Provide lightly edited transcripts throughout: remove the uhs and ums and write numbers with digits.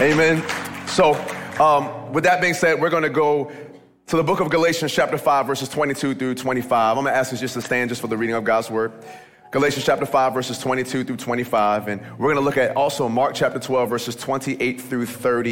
Amen. So with that being said, we're going to go to the book of Galatians chapter 5, verses 22 through 25. I'm going to ask us just to stand just for the reading of God's word. Galatians chapter 5, verses 22 through 25. And we're going to look at also Mark chapter 12, verses 28 through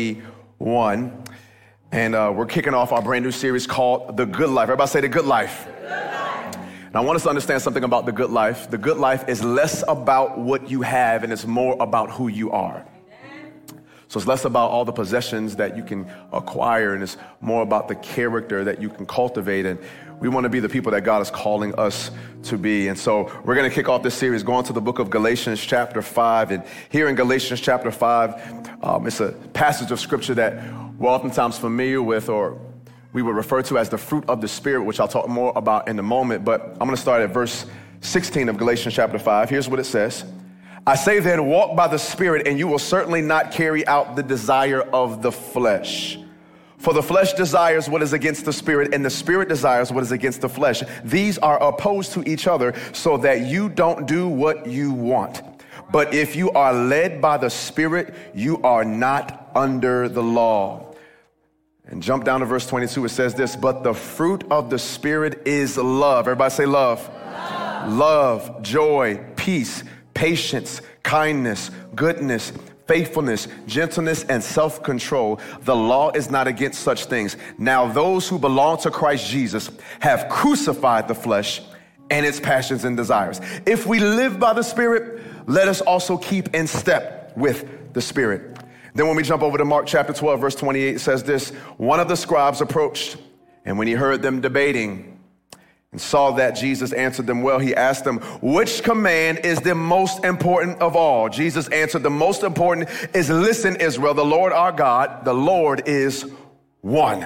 31. And we're kicking off our brand new series called The Good Life. Everybody say The Good Life. The Good Life. And I want us to understand something about the good life. The good life is less about what you have and it's more about who you are. So it's less about all the possessions that you can acquire, and it's more about the character that you can cultivate. And we want to be the people that God is calling us to be. And so we're going to kick off this series going to the book of Galatians chapter 5. And here in Galatians chapter 5, it's a passage of scripture that we're oftentimes familiar with, or we would refer to as the fruit of the Spirit, which I'll talk more about in a moment. But I'm going to start at verse 16 of Galatians chapter 5. Here's what it says. I say then, walk by the Spirit, and you will certainly not carry out the desire of the flesh. For the flesh desires what is against the Spirit, and the Spirit desires what is against the flesh. These are opposed to each other, so that you don't do what you want. But if you are led by the Spirit, you are not under the law. And jump down to verse 22. It says this, but the fruit of the Spirit is love. Everybody say love. Love, joy, peace, patience, kindness, goodness, faithfulness, gentleness, and self-control. The law is not against such things. Now those who belong to Christ Jesus have crucified the flesh and its passions and desires. If we live by the Spirit, let us also keep in step with the Spirit. Then when we jump over to Mark chapter 12, verse 28, it says this, one of the scribes approached, and when he heard them debating, and saw that Jesus answered them well, he asked them, which command is the most important of all? Jesus answered, the most important is, listen, Israel, the Lord our God, the Lord is one.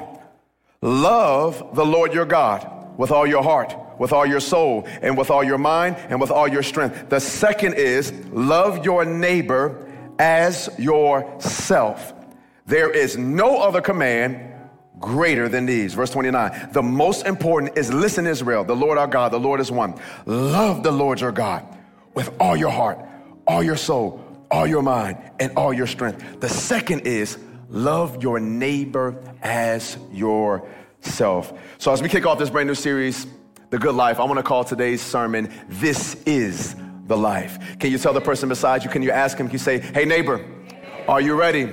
Love the Lord your God with all your heart, with all your soul, and with all your mind, and with all your strength. The second is, love your neighbor as yourself. There is no other command greater than these. Verse 29, the most important is, listen, Israel, the Lord our God, the Lord is one. Love the Lord your God with all your heart, all your soul, all your mind, and all your strength. The second is, love your neighbor as yourself. So as we kick off this brand new series, The Good Life, I want to call today's sermon, This is the Life. Can you tell the person beside you, can you ask him, can you say, hey neighbor, are you ready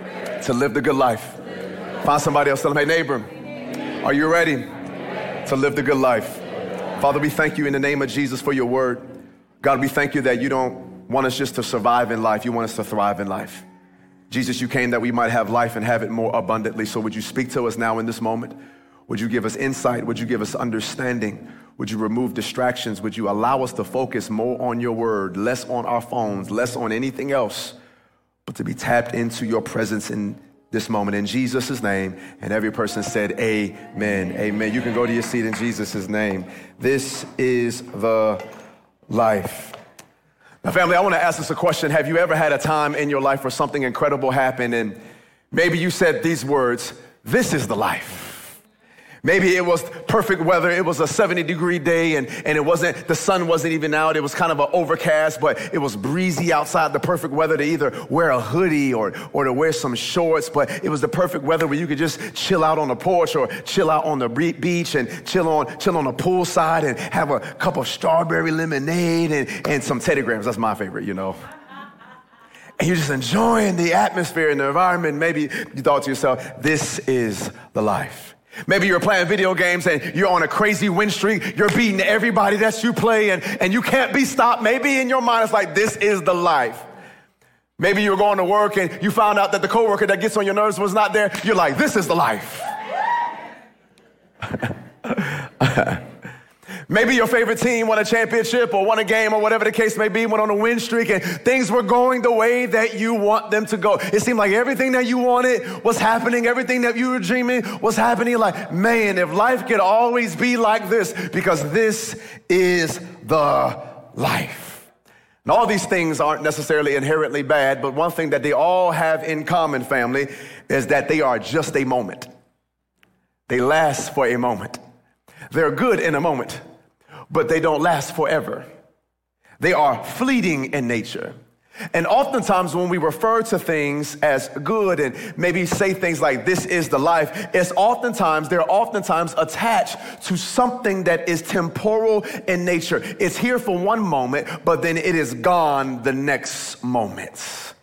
to live the good life? Find somebody else, tell them, hey neighbor, are you ready to live the good life? Father, we thank you in the name of Jesus for your word. God, we thank you that you don't want us just to survive in life. You want us to thrive in life. Jesus, you came that we might have life and have it more abundantly. So would you speak to us now in this moment? Would you give us insight? Would you give us understanding? Would you remove distractions? Would you allow us to focus more on your word, less on our phones, less on anything else, but to be tapped into your presence in this moment in Jesus' name? And every person said, amen, amen. You can go to your seat in Jesus' name. This is the life. Now, family, I want to ask us a question. Have you ever had a time in your life where something incredible happened and maybe you said these words, this is the life? Maybe it was perfect weather. It was a 70-degree day and the sun wasn't even out. It was kind of an overcast, but it was breezy outside, the perfect weather to either wear a hoodie or to wear some shorts. But it was the perfect weather where you could just chill out on the porch or chill out on the beach and chill on the poolside and have a cup of strawberry lemonade and some Teddy Grahams. That's my favorite, you know. And you're just enjoying the atmosphere and the environment. Maybe you thought to yourself, this is the life. Maybe you're playing video games and you're on a crazy win streak. You're beating everybody that you play and you can't be stopped. Maybe in your mind it's like, this is the life. Maybe you're going to work and you found out that the coworker that gets on your nerves was not there. You're like, this is the life. Maybe your favorite team won a championship or won a game or whatever the case may be, went on a win streak and things were going the way that you want them to go. It seemed like everything that you wanted was happening. Everything that you were dreaming was happening. Like, man, if life could always be like this, because this is the life. And all these things aren't necessarily inherently bad, but one thing that they all have in common, family, is that they are just a moment. They last for a moment. They're good in a moment, but they don't last forever. They are fleeting in nature. And oftentimes when we refer to things as good and maybe say things like this is the life, they're oftentimes attached to something that is temporal in nature. It's here for one moment, but then it is gone the next moment.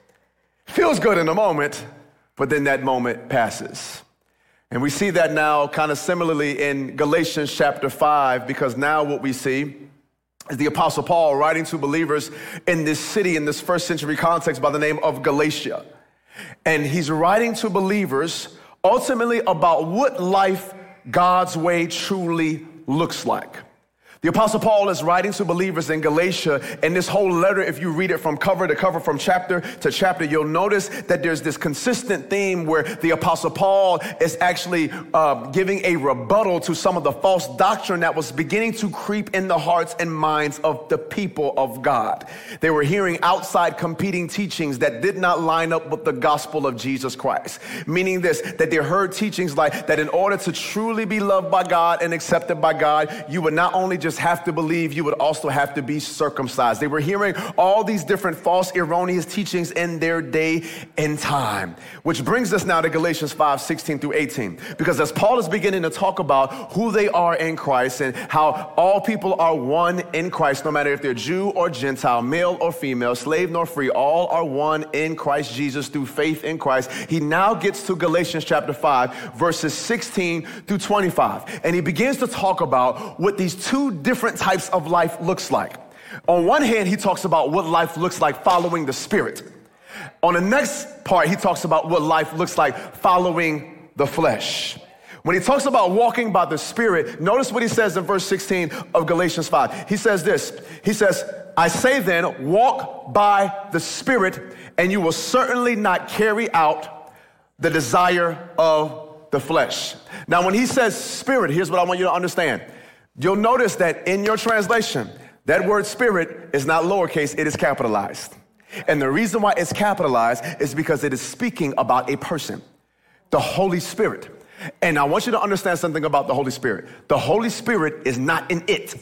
Feels good in a moment, but then that moment passes. And we see that now kind of similarly in Galatians chapter 5, because now what we see is the Apostle Paul writing to believers in this city, in this first century context by the name of Galatia. And he's writing to believers ultimately about what life God's way truly looks like. The Apostle Paul is writing to believers in Galatia, and this whole letter, if you read it from cover to cover, from chapter to chapter, you'll notice that there's this consistent theme where the Apostle Paul is actually giving a rebuttal to some of the false doctrine that was beginning to creep in the hearts and minds of the people of God. They were hearing outside competing teachings that did not line up with the gospel of Jesus Christ, meaning this, that they heard teachings like that in order to truly be loved by God and accepted by God, you would not only just have to believe, you would also have to be circumcised. They were hearing all these different false, erroneous teachings in their day and time. Which brings us now to Galatians 5, 16 through 18. Because as Paul is beginning to talk about who they are in Christ and how all people are one in Christ, no matter if they're Jew or Gentile, male or female, slave nor free, all are one in Christ Jesus through faith in Christ. He now gets to Galatians chapter 5, verses 16 through 25. And he begins to talk about what these two different types of life looks like. On one hand, he talks about what life looks like following the Spirit. On the next part, he talks about what life looks like following the flesh. When he talks about walking by the Spirit, notice what he says in verse 16 of Galatians 5. He says this, he says, I say then, walk by the Spirit, and you will certainly not carry out the desire of the flesh. Now, when he says Spirit, here's what I want you to understand. You'll notice that in your translation, that word Spirit is not lowercase, it is capitalized. And the reason why it's capitalized is because it is speaking about a person, the Holy Spirit. And I want you to understand something about the Holy Spirit. The Holy Spirit is not an it.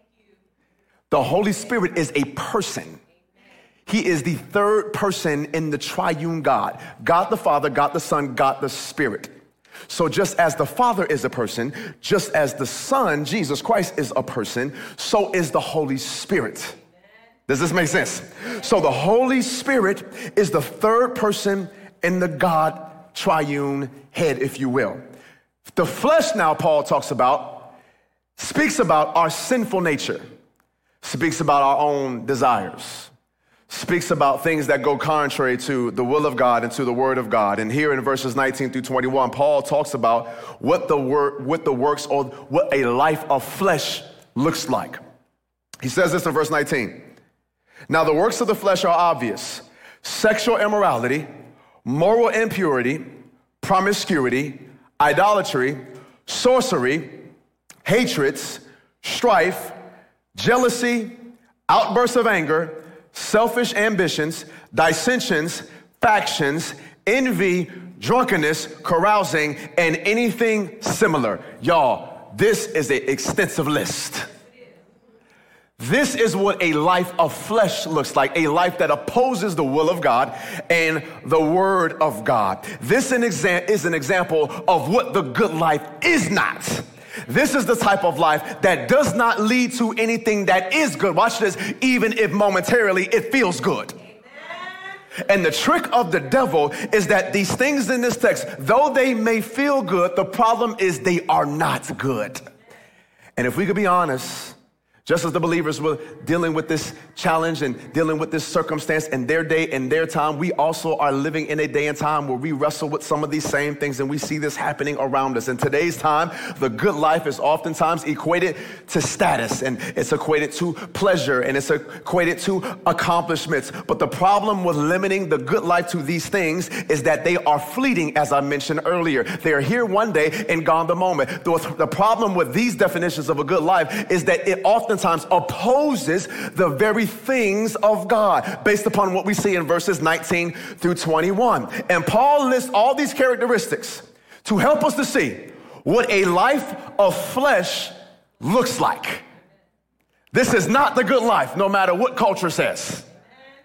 The Holy Spirit is a person. He is the third person in the triune God. God the Father, God the Son, God the Spirit. So just as the Father is a person, just as the Son, Jesus Christ, is a person, so is the Holy Spirit. Does this make sense? So the Holy Spirit is the third person in the God triune head, if you will. The flesh now, Paul talks about, speaks about our sinful nature, speaks about our own desires, speaks about things that go contrary to the will of God and to the word of God. And here in verses 19 through 21, Paul talks about what the works or what a life of flesh looks like. He says this in verse 19. Now the works of the flesh are obvious: sexual immorality, moral impurity, promiscuity, idolatry, sorcery, hatreds, strife, jealousy, outbursts of anger, selfish ambitions, dissensions, factions, envy, drunkenness, carousing, and anything similar. Y'all, this is an extensive list. This is what a life of flesh looks like, a life that opposes the will of God and the word of God. This is an example of what the good life is not. This is the type of life that does not lead to anything that is good. Watch this, even if momentarily it feels good. And the trick of the devil is that these things in this text, though they may feel good, the problem is they are not good. And if we could be honest, just as the believers were dealing with this challenge and dealing with this circumstance in their day and their time, we also are living in a day and time where we wrestle with some of these same things, and we see this happening around us. In today's time, the good life is oftentimes equated to status, and it's equated to pleasure, and it's equated to accomplishments. But the problem with limiting the good life to these things is that they are fleeting, as I mentioned earlier. They are here one day and gone the moment. The problem with these definitions of a good life is that it oftentimes opposes the very things of God, based upon what we see in verses 19 through 21. And Paul lists all these characteristics to help us to see what a life of flesh looks like. This is not the good life, no matter what culture says.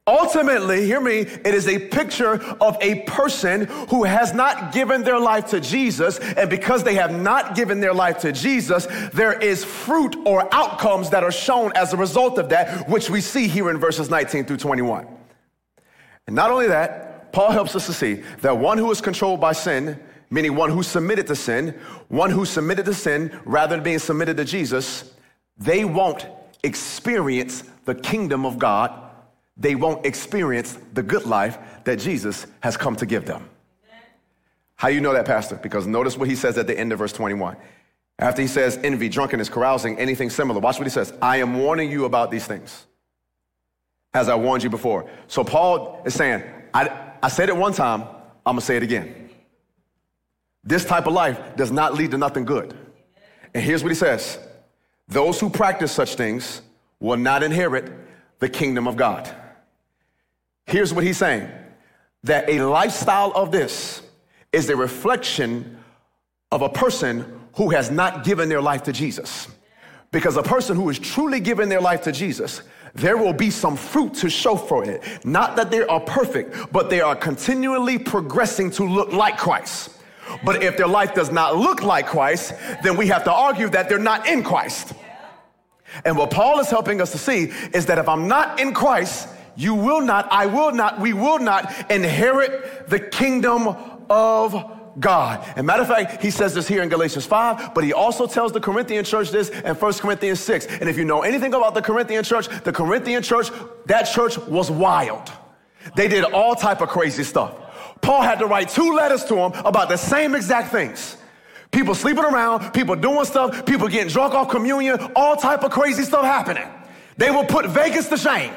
Ultimately, hear me, it is a picture of a person who has not given their life to Jesus, and because they have not given their life to Jesus, there is fruit or outcomes that are shown as a result of that, which we see here in verses 19 through 21. And not only that, Paul helps us to see that one who is controlled by sin, meaning one who submitted to sin rather than being submitted to Jesus, they won't experience the kingdom of God. They won't experience the good life that Jesus has come to give them. How you know that, Pastor? Because notice what he says at the end of verse 21. After he says envy, drunkenness, carousing, anything similar, watch what he says. I am warning you about these things, as I warned you before. So Paul is saying, I said it one time, I'm going to say it again. This type of life does not lead to nothing good. And here's what he says. Those who practice such things will not inherit the kingdom of God. Here's what he's saying, that a lifestyle of this is a reflection of a person who has not given their life to Jesus. Because a person who is truly giving their life to Jesus, there will be some fruit to show for it. Not that they are perfect, but they are continually progressing to look like Christ. But if their life does not look like Christ, then we have to argue that they're not in Christ. And what Paul is helping us to see is that if I'm not in Christ, you will not, I will not, we will not inherit the kingdom of God. And matter of fact, he says this here in Galatians 5, but he also tells the Corinthian church this in 1 Corinthians 6. And if you know anything about the Corinthian church, that church was wild. They did all type of crazy stuff. Paul had to write 2 letters to them about the same exact things. People sleeping around, people doing stuff, people getting drunk off communion, all type of crazy stuff happening. They will put Vegas to shame.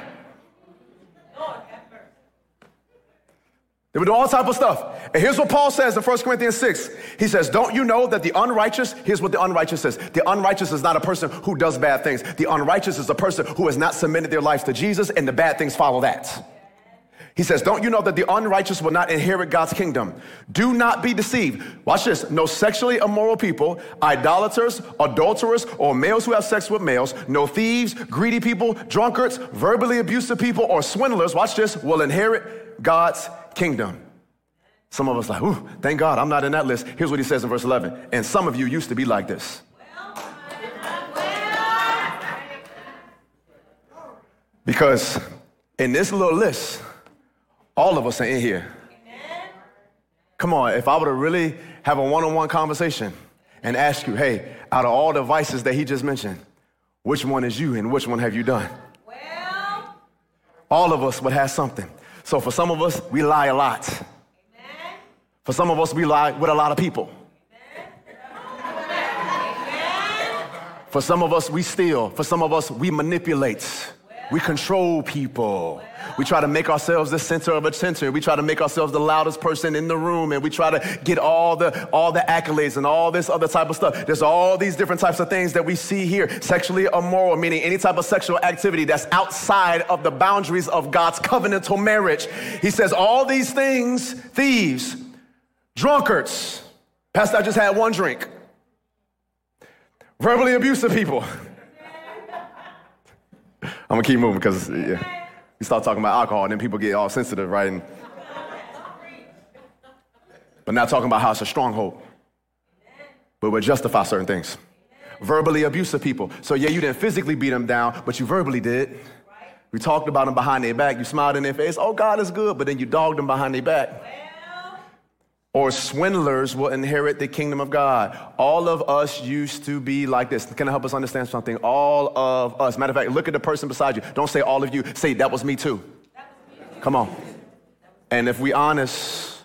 They would do all type of stuff. And here's what Paul says in 1 Corinthians 6. He says, don't you know that the unrighteous, here's what the unrighteous says. The unrighteous is not a person who does bad things. The unrighteous is a person who has not submitted their life to Jesus, and the bad things follow that. He says, don't you know that the unrighteous will not inherit God's kingdom? Do not be deceived. Watch this. No sexually immoral people, idolaters, adulterers, or males who have sex with males, no thieves, greedy people, drunkards, verbally abusive people, or swindlers, watch this, will inherit God's kingdom. Some of us like, ooh, thank God I'm not in that list. Here's what he says in verse 11. And some of you used to be like this. Because in this little list, all of us are in here. Come on, if I were to really have a one-on-one conversation and ask you, hey, out of all the vices that he just mentioned, which one is you and which one have you done? Well, all of us would have something. So for some of us, we lie a lot. Amen. For some of us, we lie with a lot of people. Amen. For some of us, we steal. For some of us, we manipulate. We control people. We try to make ourselves the center of attention. We try to make ourselves the loudest person in the room, and we try to get all the accolades and all this other type of stuff. There's all these different types of things that we see here. Sexually immoral, meaning any type of sexual activity that's outside of the boundaries of God's covenantal marriage. He says all these things, thieves, drunkards. Pastor, I just had one drink. Verbally abusive people. I'm going to keep moving because we start talking about alcohol and then people get all sensitive, right? But now talking about how it's a stronghold. But we'll justify certain things. Verbally abusive people. So yeah, you didn't physically beat them down, but you verbally did. We talked about them behind their back. You smiled in their face. Oh, God is good. But then you dogged them behind their back. Or swindlers will inherit the kingdom of God. All of us used to be like this. Can I help us understand something? All of us. Matter of fact, look at the person beside you. Don't say all of you. Say, that was me too. Come on. And if we honest,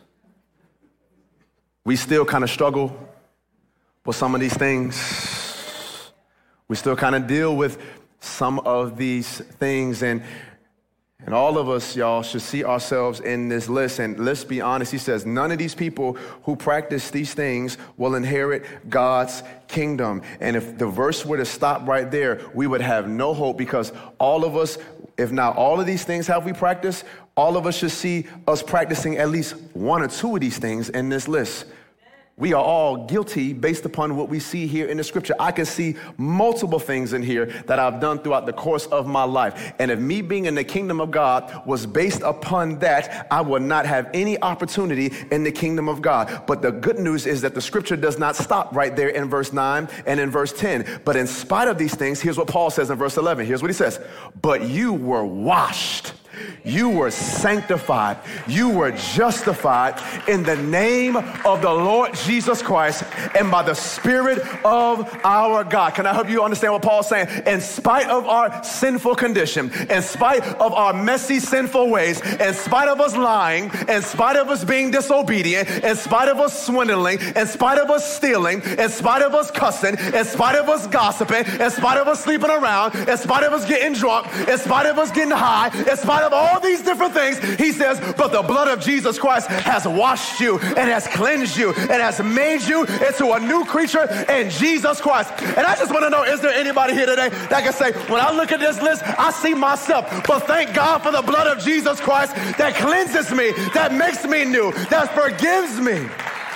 we still kind of struggle with some of these things. We still kind of deal with some of these things. And all of us, y'all, should see ourselves in this list. And let's be honest, he says, none of these people who practice these things will inherit God's kingdom. And if the verse were to stop right there, we would have no hope, because all of us, if not all of these things have we practiced, all of us should see us practicing at least one or two of these things in this list. We are all guilty based upon what we see here in the scripture. I can see multiple things in here that I've done throughout the course of my life. And if me being in the kingdom of God was based upon that, I would not have any opportunity in the kingdom of God. But the good news is that the scripture does not stop right there in verse 9 and in verse 10. But in spite of these things, here's what Paul says in verse 11. Here's what he says. But you were washed. You were sanctified. You were justified in the name of the Lord Jesus Christ and by the Spirit of our God. Can I help you understand what Paul's saying? In spite of our sinful condition, in spite of our messy, sinful ways, in spite of us lying, in spite of us being disobedient, in spite of us swindling, in spite of us stealing, in spite of us cussing, in spite of us gossiping, in spite of us sleeping around, in spite of us getting drunk, in spite of us getting high, in spite of all these different things, he says, but the blood of Jesus Christ has washed you and has cleansed you and has made you into a new creature in Jesus Christ. And I just want to know, is there anybody here today that can say, when I look at this list, I see myself, but thank God for the blood of Jesus Christ that cleanses me, that makes me new, that forgives me.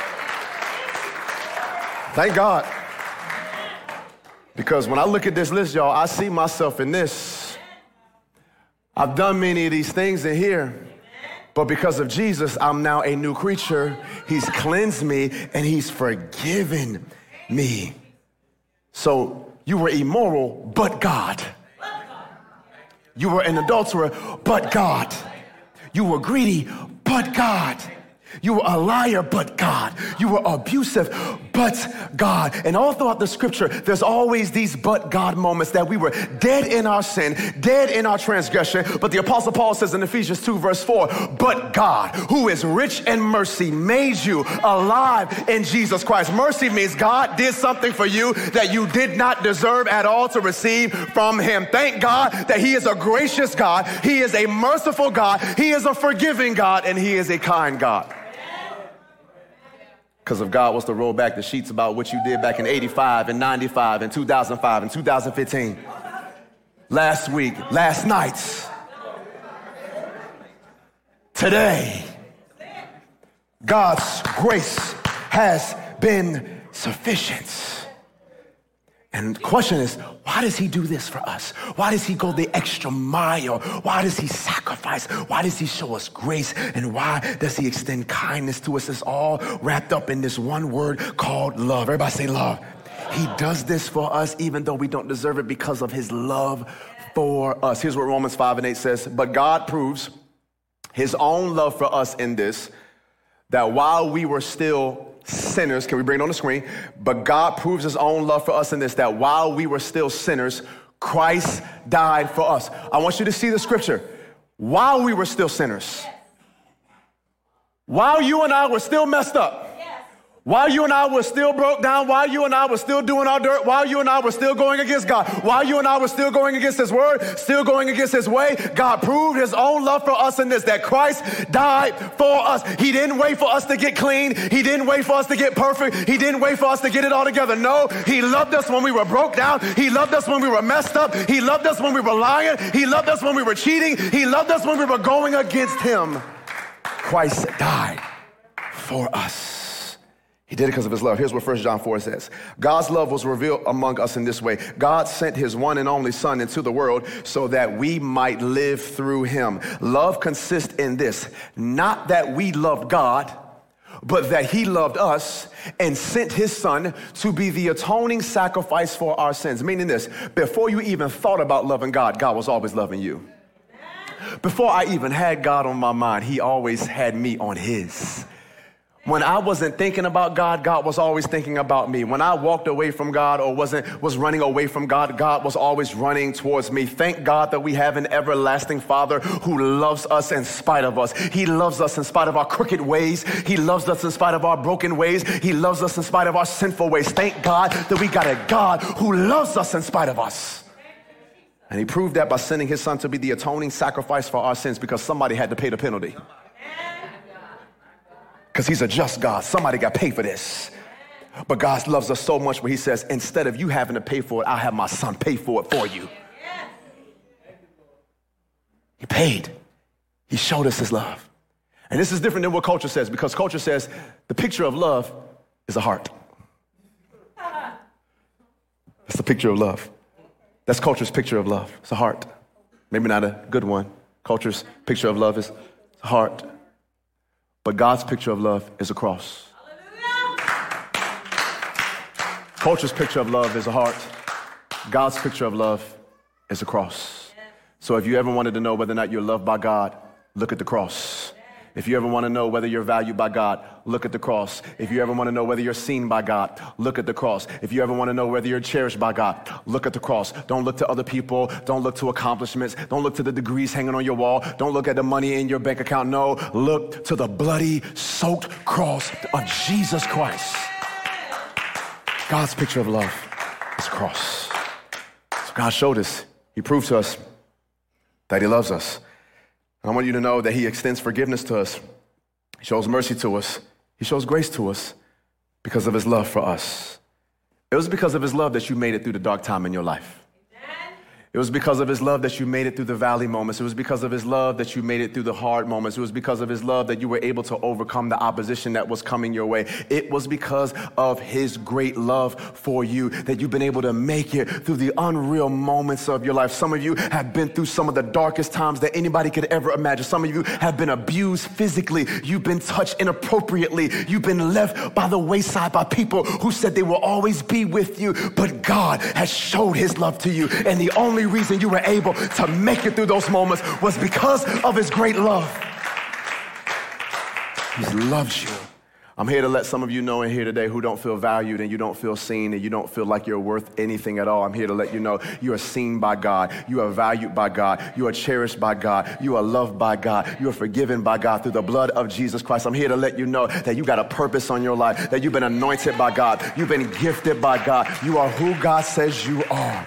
Thank God. Because when I look at this list, y'all, I see myself in this. I've done many of these things in here, but because of Jesus, I'm now a new creature. He's cleansed me and he's forgiven me. So you were immoral, but God. You were an adulterer, but God. You were greedy, but God. You were a liar, but God. You were abusive, but God. And all throughout the scripture, there's always these but God moments that we were dead in our sin, dead in our transgression. But the Apostle Paul says in Ephesians 2 verse 4, but God, who is rich in mercy, made you alive in Jesus Christ. Mercy means God did something for you that you did not deserve at all to receive from him. Thank God that he is a gracious God. He is a merciful God. He is a forgiving God, and he is a kind God. Because if God was to roll back the sheets about what you did back in 85 and 95 and 2005 and 2015, last week, last night, today, God's grace has been sufficient. And the question is, why does he do this for us? Why does he go the extra mile? Why does he sacrifice? Why does he show us grace? And why does he extend kindness to us? It's all wrapped up in this one word called love. Everybody say love. He does this for us even though we don't deserve it because of his love for us. Here's what Romans 5:8 says. But God proves his own love for us in this, that while we were still sinners, can we bring it on the screen? But God proves his own love for us in this, that while we were still sinners, Christ died for us. I want you to see the scripture. While we were still sinners, while you and I were still messed up, while you and I were still broke down, while you and I were still doing our dirt, while you and I were still going against God, while you and I were still going against his word, still going against his way, God proved his own love for us in this, that Christ died for us. He didn't wait for us to get clean. He didn't wait for us to get perfect. He didn't wait for us to get it all together. No, he loved us when we were broke down. He loved us when we were messed up. He loved us when we were lying. He loved us when we were cheating. He loved us when we were going against him. Christ died for us. He did it because of his love. Here's what 1 John 4 says. God's love was revealed among us in this way. God sent his one and only son into the world so that we might live through him. Love consists in this, not that we loved God, but that he loved us and sent his son to be the atoning sacrifice for our sins. Meaning this, before you even thought about loving God, God was always loving you. Before I even had God on my mind, he always had me on his. When I wasn't thinking about God, God was always thinking about me. When I walked away from God or was running away from God, God was always running towards me. Thank God that we have an everlasting Father who loves us in spite of us. He loves us in spite of our crooked ways. He loves us in spite of our broken ways. He loves us in spite of our sinful ways. Thank God that we got a God who loves us in spite of us. And he proved that by sending his son to be the atoning sacrifice for our sins, because somebody had to pay the penalty. Because he's a just God. Somebody got to pay for this. But God loves us so much where he says, instead of you having to pay for it, I'll have my son pay for it for you. He paid. He showed us his love. And this is different than what culture says, because culture says the picture of love is a heart. That's a picture of love. That's culture's picture of love. It's a heart. Maybe not a good one. Culture's picture of love is a heart. But God's picture of love is a cross. Culture's picture of love is a heart. God's picture of love is a cross. So if you ever wanted to know whether or not you're loved by God, look at the cross. If you ever want to know whether you're valued by God, look at the cross. If you ever want to know whether you're seen by God, look at the cross. If you ever want to know whether you're cherished by God, look at the cross. Don't look to other people. Don't look to accomplishments. Don't look to the degrees hanging on your wall. Don't look at the money in your bank account. No, look to the bloody, soaked cross of Jesus Christ. God's picture of love is a cross. So God showed us. He proved to us that he loves us. And I want you to know that he extends forgiveness to us. He shows mercy to us. He shows grace to us because of his love for us. It was because of his love that you made it through the dark time in your life. It was because of his love that you made it through the valley moments. It was because of his love that you made it through the hard moments. It was because of his love that you were able to overcome the opposition that was coming your way. It was because of his great love for you that you've been able to make it through the unreal moments of your life. Some of you have been through some of the darkest times that anybody could ever imagine. Some of you have been abused physically. You've been touched inappropriately. You've been left by the wayside by people who said they will always be with you. But God has showed his love to you. And the only reason you were able to make it through those moments was because of his great love. He loves you. I'm here to let some of you know in here today who don't feel valued and you don't feel seen and you don't feel like you're worth anything at all. I'm here to let you know you are seen by God. You are valued by God. You are cherished by God. You are loved by God. You are forgiven by God through the blood of Jesus Christ. I'm here to let you know that you got a purpose on your life, that you've been anointed by God. You've been gifted by God. You are who God says you are.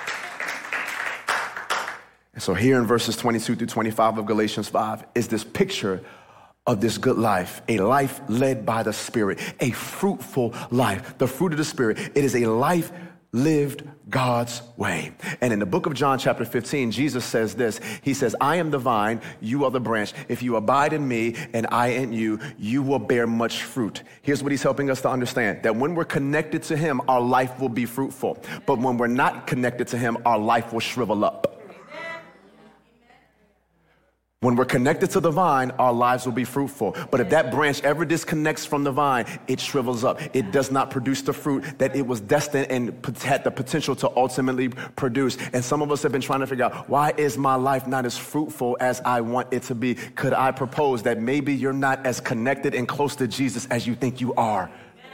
And so here in verses 22 through 25 of Galatians 5 is this picture of this good life, a life led by the Spirit, a fruitful life. The fruit of the Spirit, it is a life lived God's way. And in the book of John chapter 15, Jesus says this. He says, I am the vine, you are the branch. If you abide in me and I in you, you will bear much fruit. Here's what he's helping us to understand, that when we're connected to him, our life will be fruitful. But when we're not connected to him, our life will shrivel up. When we're connected to the vine, our lives will be fruitful. But if that branch ever disconnects from the vine, it shrivels up. It does not produce the fruit that it was destined and had the potential to ultimately produce. And some of us have been trying to figure out, why is my life not as fruitful as I want it to be? Could I propose that maybe you're not as connected and close to Jesus as you think you are?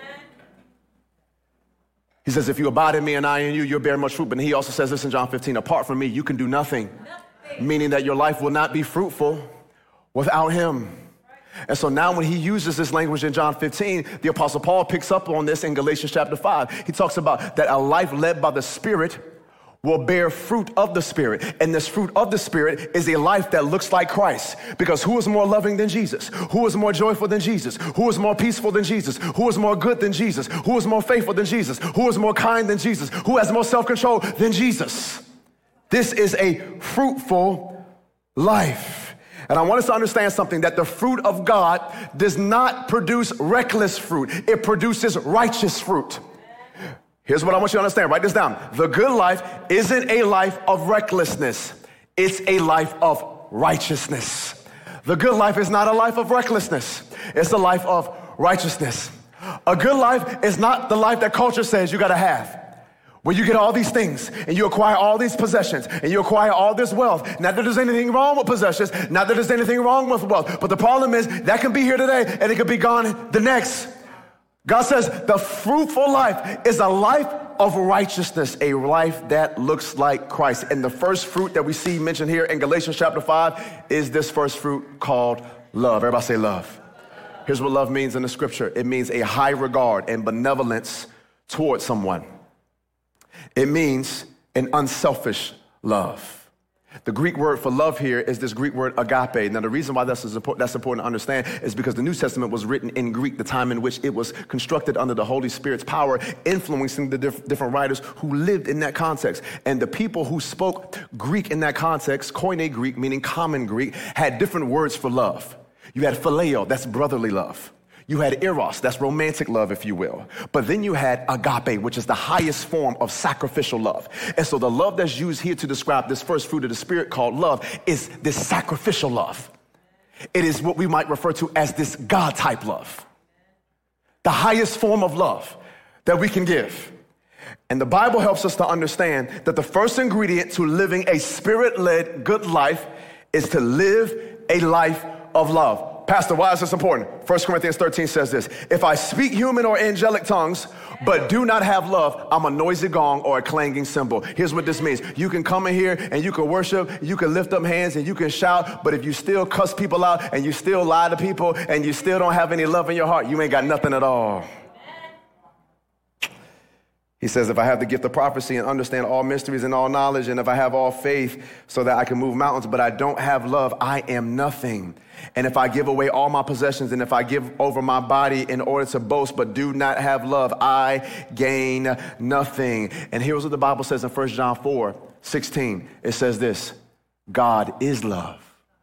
He says, if you abide in me and I in you, you'll bear much fruit. But he also says this in John 15, apart from me, you can do nothing. Meaning that your life will not be fruitful without him. And so now when he uses this language in John 15, the Apostle Paul picks up on this in Galatians chapter 5. He talks about that a life led by the Spirit will bear fruit of the Spirit. And this fruit of the Spirit is a life that looks like Christ. Because who is more loving than Jesus? Who is more joyful than Jesus? Who is more peaceful than Jesus? Who is more good than Jesus? Who is more faithful than Jesus? Who is more kind than Jesus? Who has more self-control than Jesus? This is a fruitful life. And I want us to understand something, that the fruit of God does not produce reckless fruit. It produces righteous fruit. Here's what I want you to understand. Write this down. The good life isn't a life of recklessness. It's a life of righteousness. The good life is not a life of recklessness. It's a life of righteousness. A good life is not the life that culture says you got to have, where you get all these things and you acquire all these possessions and you acquire all this wealth. Not that there's anything wrong with possessions, not that there's anything wrong with wealth, but the problem is that can be here today and it can be gone the next. God says the fruitful life is a life of righteousness, a life that looks like Christ. And the first fruit that we see mentioned here in Galatians chapter 5 is this first fruit called love. Everybody say love. Here's what love means in the scripture. It means a high regard and benevolence towards someone. It means an unselfish love. The Greek word for love here is this Greek word agape. Now, the reason why that's important to understand is because the New Testament was written in Greek, the time in which it was constructed under the Holy Spirit's power, influencing the different writers who lived in that context. And the people who spoke Greek in that context, Koine Greek, meaning common Greek, had different words for love. You had phileo, that's brotherly love. You had eros, that's romantic love, if you will. But then you had agape, which is the highest form of sacrificial love. And so the love that's used here to describe this first fruit of the Spirit called love is this sacrificial love. It is what we might refer to as this God-type love. The highest form of love that we can give. And the Bible helps us to understand that the first ingredient to living a Spirit-led good life is to live a life of love. Pastor, why is this important? 1 Corinthians 13 says this: if I speak human or angelic tongues, but do not have love, I'm a noisy gong or a clanging cymbal. Here's what this means. You can come in here and you can worship, you can lift up hands and you can shout, but if you still cuss people out and you still lie to people and you still don't have any love in your heart, you ain't got nothing at all. He says, if I have the gift of prophecy and understand all mysteries and all knowledge, and if I have all faith so that I can move mountains, but I don't have love, I am nothing. And if I give away all my possessions and if I give over my body in order to boast, but do not have love, I gain nothing. And here's what the Bible says in 1 John 4:16. It says this: God is love.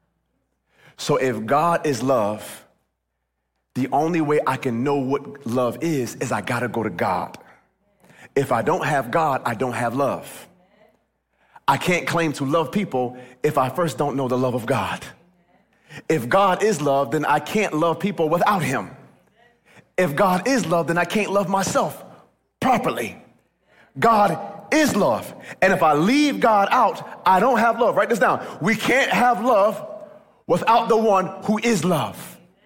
So if God is love, the only way I can know what love is I gotta go to God. If I don't have God, I don't have love. I can't claim to love people if I first don't know the love of God. If God is love, then I can't love people without him. If God is love, then I can't love myself properly. God is love. And if I leave God out, I don't have love. Write this down. We can't have love without the one who is love.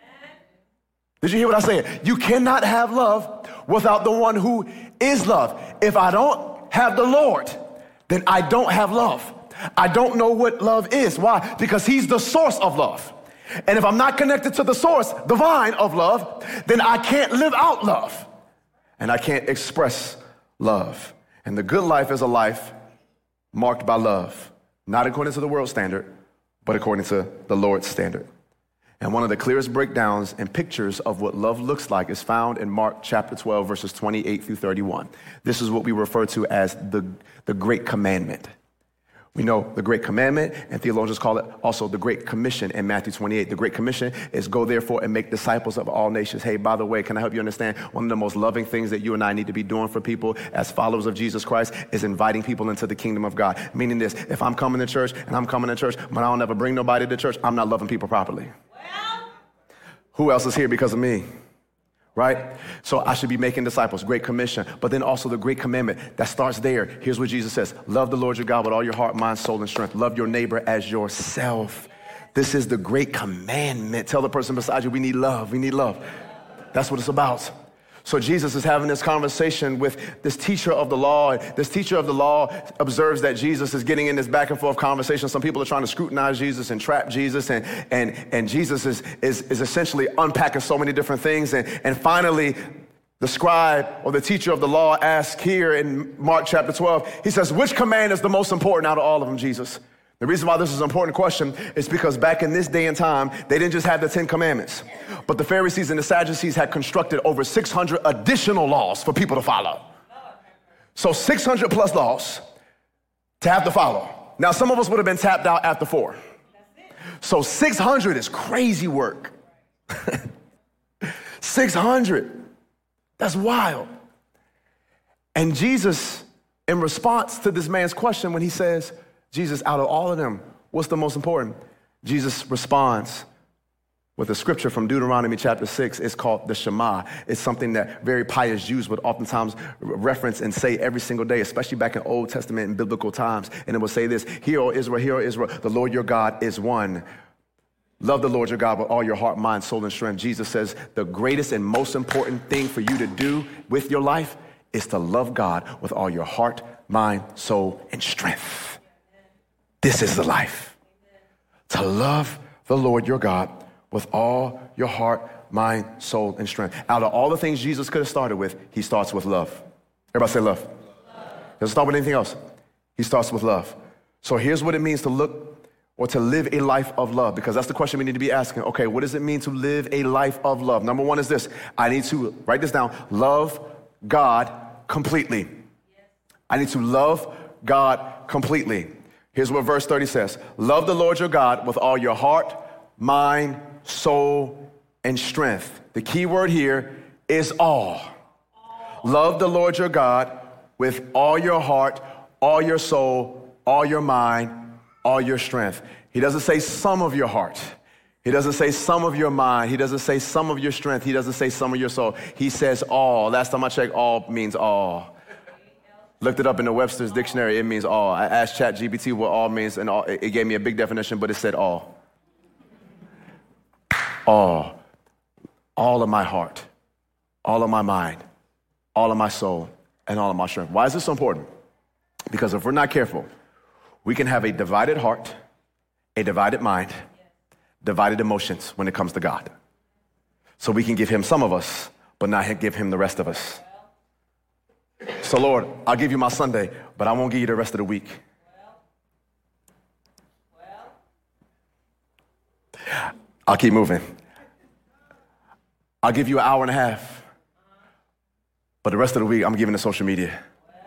Did you hear what I said? You cannot have love without the one who is love. If I don't have the Lord, then I don't have love. I don't know what love is. Why? Because he's the source of love. And if I'm not connected to the source, the vine of love, then I can't live out love. And I can't express love. And the good life is a life marked by love, not according to the world standard, but according to the Lord's standard. And one of the clearest breakdowns and pictures of what love looks like is found in Mark chapter 12, verses 28 through 31. This is what we refer to as the Great Commandment. We know the Great Commandment, and theologians call it also the Great Commission in Matthew 28. The Great Commission is go therefore and make disciples of all nations. Hey, by the way, can I help you understand? One of the most loving things that you and I need to be doing for people as followers of Jesus Christ is inviting people into the kingdom of God. Meaning this: if I'm coming to church and I'm coming to church, but I don't ever bring nobody to church, I'm not loving people properly. Who else is here because of me? Right? So I should be making disciples. Great Commission. But then also the Great Commandment that starts there. Here's what Jesus says: love the Lord your God with all your heart, mind, soul, and strength. Love your neighbor as yourself. This is the Great Commandment. Tell the person beside you, we need love. We need love. That's what it's about. So Jesus is having this conversation with this teacher of the law. This teacher of the law observes that Jesus is getting in this back and forth conversation. Some people are trying to scrutinize Jesus and trap Jesus. And Jesus is essentially unpacking so many different things. And finally, the scribe or the teacher of the law asks here in Mark chapter 12, he says, which command is the most important out of all of them, Jesus? The reason why this is an important question is because back in this day and time, they didn't just have the 10 commandments, but the Pharisees and the Sadducees had constructed over 600 additional laws for people to follow. So 600 plus laws to have to follow. Now, some of us would have been tapped out after 4. So 600 is crazy work. 600. That's wild. And Jesus, in response to this man's question, when he says, Jesus, out of all of them, what's the most important? Jesus responds with a scripture from Deuteronomy chapter 6. It's called the Shema. It's something that very pious Jews would oftentimes reference and say every single day, especially back in Old Testament and biblical times. And it will say this: Hear, O Israel, the Lord your God is one. Love the Lord your God with all your heart, mind, soul, and strength. Jesus says the greatest and most important thing for you to do with your life is to love God with all your heart, mind, soul, and strength. This is the life. To love the Lord your God with all your heart, mind, soul, and strength. Out of all the things Jesus could have started with, he starts with love. Everybody say love. Doesn't start with anything else. He starts with love. So here's what it means to look or to live a life of love, because that's the question we need to be asking. Okay, what does it mean to live a life of love? Number one is this: I need to, write this down, love God completely. I need to love God completely. Here's what verse 30 says: love the Lord your God with all your heart, mind, soul, and strength. The key word here is all. Love the Lord your God with all your heart, all your soul, all your mind, all your strength. He doesn't say some of your heart. He doesn't say some of your mind. He doesn't say some of your strength. He doesn't say some of your soul. He says all. Last time I checked, all means all. Looked it up in the Webster's dictionary. It means all. I asked ChatGPT what all means, and it gave me a big definition, but it said all. All. All of my heart, all of my mind, all of my soul, and all of my strength. Why is this so important? Because if we're not careful, we can have a divided heart, a divided mind, divided emotions when it comes to God. So we can give him some of us, but not give him the rest of us. So Lord, I'll give you my Sunday, but I won't give you the rest of the week. I'll keep moving. I'll give you an hour and a half, but the rest of the week I'm giving to social media.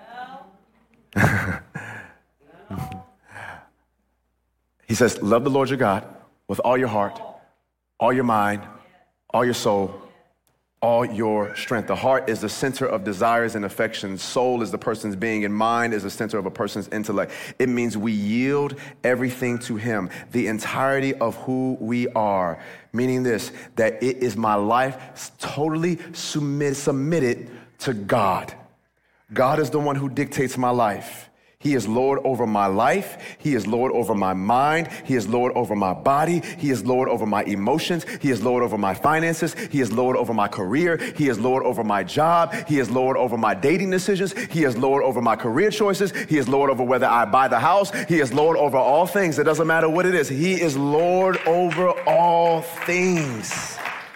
He says, love the Lord your God with all your heart, all your mind, all your soul, all your strength. The heart is the center of desires and affections. Soul is the person's being, and mind is the center of a person's intellect. It means we yield everything to him, the entirety of who we are. Meaning this, that it is my life totally submitted to God. God is the one who dictates my life. He is Lord over my life. He is Lord over my mind. He is Lord over my body. He is Lord over my emotions. He is Lord over my finances. He is Lord over my career. He is Lord over my job. He is Lord over my dating decisions. He is Lord over my career choices. He is Lord over whether I buy the house. He is Lord over all things. It doesn't matter what it is. He is Lord over all things.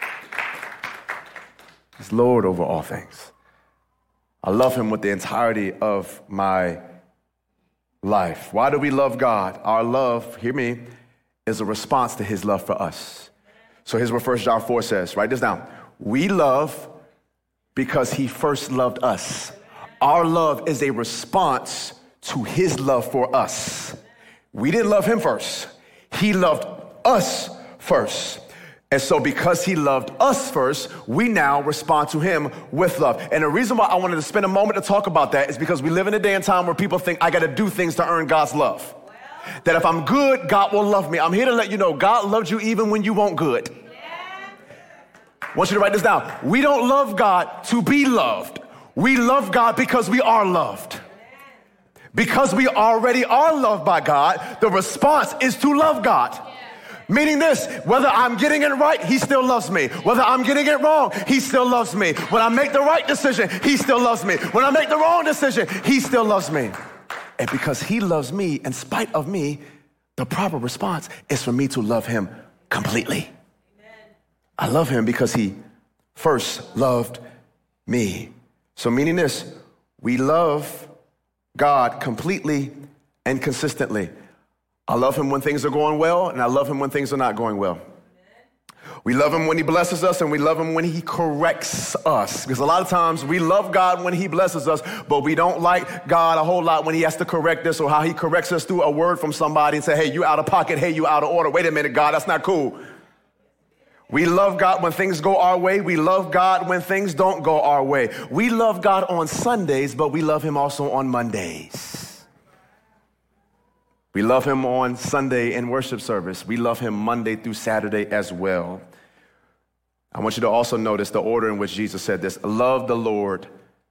He's Lord over all things. I love him with the entirety of my life. Why do we love God? Our love, hear me, is a response to his love for us. So here's what 1 John 4 says. Write this down. We love because he first loved us. Our love is a response to his love for us. We didn't love him first. He loved us first. And so because he loved us first, we now respond to him with love. And the reason why I wanted to spend a moment to talk about that is because we live in a day and time where people think I got to do things to earn God's love. That if I'm good, God will love me. I'm here to let you know God loves you even when you weren't good. I want you to write this down. We don't love God to be loved. We love God because we are loved. Because we already are loved by God, the response is to love God. Meaning this, whether I'm getting it right, he still loves me. Whether I'm getting it wrong, he still loves me. When I make the right decision, he still loves me. When I make the wrong decision, he still loves me. And because he loves me in spite of me, the proper response is for me to love him completely. Amen. I love him because he first loved me. So meaning this, we love God completely and consistently. I love him when things are going well, and I love him when things are not going well. We love him when he blesses us, and we love him when he corrects us. Because a lot of times we love God when he blesses us, but we don't like God a whole lot when he has to correct us, or how he corrects us through a word from somebody and say, hey, you out of pocket, hey, you out of order. Wait a minute, God, that's not cool. We love God when things go our way. We love God when things don't go our way. We love God on Sundays, but we love him also on Mondays. We love him on Sunday in worship service. We love him Monday through Saturday as well. I want you to also notice the order in which Jesus said this. Love the Lord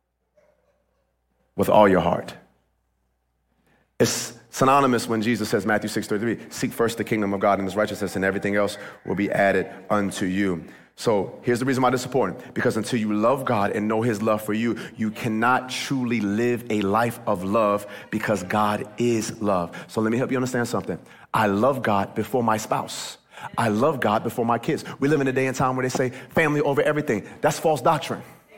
with all your heart. It's synonymous when Jesus says, Matthew 6:33, seek first the kingdom of God and his righteousness, and everything else will be added unto you. So here's the reason why this is important. Because until you love God and know his love for you, you cannot truly live a life of love, because God is love. So let me help you understand something. I love God before my spouse. I love God before my kids. We live in a day and time where they say family over everything. That's false doctrine.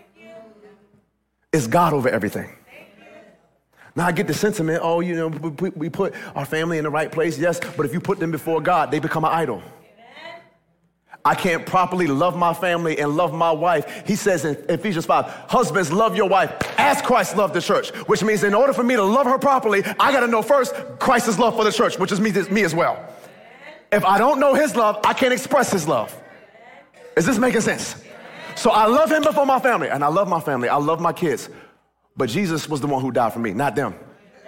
It's God over everything. Now I get the sentiment, oh, you know, we put our family in the right place. Yes, but if you put them before God, they become an idol. I can't properly love my family and love my wife. He says in Ephesians 5, husbands, love your wife as Christ loved the church, which means in order for me to love her properly, I got to know first Christ's love for the church, which is me as well. If I don't know his love, I can't express his love. Is this making sense? So I love him before my family, and I love my family. I love my kids. But Jesus was the one who died for me, not them.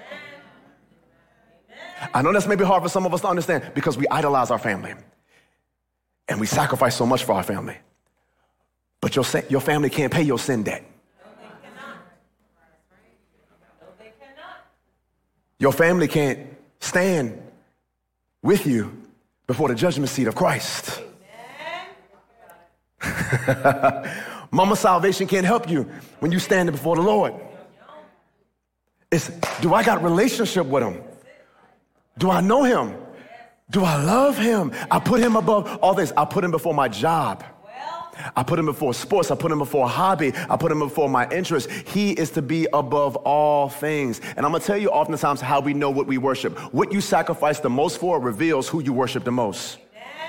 I know that's maybe hard for some of us to understand because we idolize our family. And we sacrifice so much for our family. But your family can't pay your sin debt. Your family can't stand with you before the judgment seat of Christ. Mama salvation can't help you when you stand before the Lord. It's, do I got a relationship with him? Do I know him? Do I love him? I put him above all this. I put him before my job. I put him before sports. I put him before hobby. I put him before my interests. He is to be above all things. And I'm going to tell you oftentimes how we know what we worship. What you sacrifice the most for reveals who you worship the most.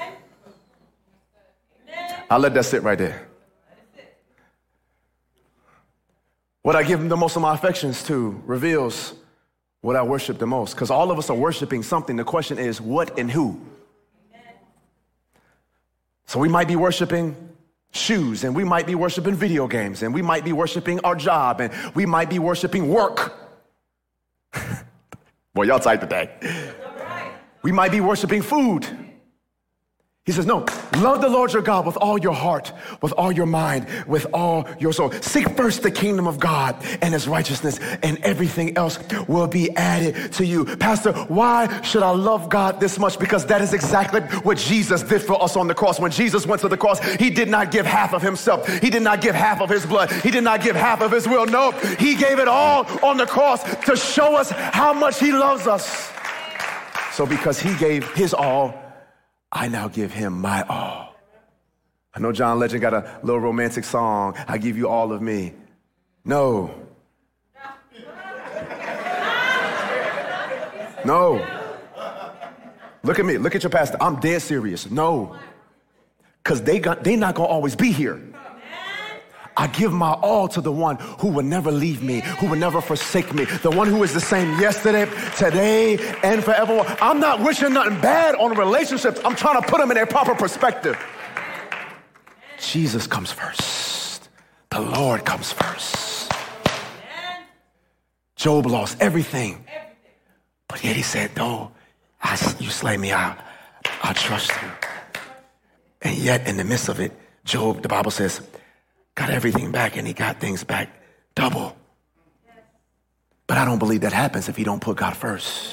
I'll let that sit right there. What I give the most of my affections to reveals what I worship the most. Because all of us are worshiping something. The question is, what and who? So we might be worshiping shoes, and we might be worshiping video games, and we might be worshiping our job, and we might be worshiping work. Boy, y'all tight today. We might be worshiping food. He says, no, love the Lord your God with all your heart, with all your mind, with all your soul. Seek first the kingdom of God and his righteousness, and everything else will be added to you. Pastor, why should I love God this much? Because that is exactly what Jesus did for us on the cross. When Jesus went to the cross, he did not give half of himself. He did not give half of his blood. He did not give half of his will. No, he gave it all on the cross to show us how much he loves us. So because he gave his all, I now give him my all. I know John Legend got a little romantic song, I give you all of me. No. No. Look at me, look at your pastor. I'm dead serious. No. Because they not going to always be here. I give my all to the one who will never leave me, who will never forsake me, the one who is the same yesterday, today, and forever. I'm not wishing nothing bad on relationships. I'm trying to put them in their proper perspective. Jesus comes first. The Lord comes first. Job lost everything. But yet he said, though you slay me, I'll trust you. And yet in the midst of it, Job, the Bible says, got everything back, and he got things back double. But I don't believe that happens if you don't put God first.